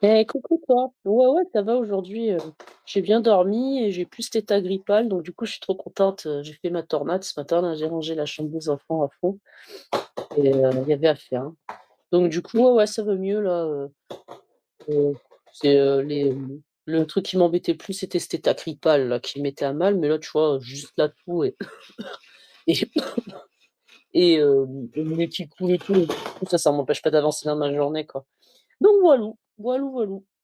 Coucou toi. Ouais, ouais, ça va aujourd'hui, j'ai bien dormi et j'ai plus cet état grippal, donc du coup, je suis trop contente, j'ai fait ma tornade ce matin là, j'ai rangé la chambre des enfants à fond et il y avait à faire, hein. Donc du coup, ouais, ouais, ça va mieux là, c'est, le truc qui m'embêtait le plus, c'était cet état grippal là, qui me mettait à mal, mais là, tu vois, juste la toux et et le nez qui coule et tout, ça m'empêche pas d'avancer dans ma journée, quoi. Donc voilou, voilou, voilou.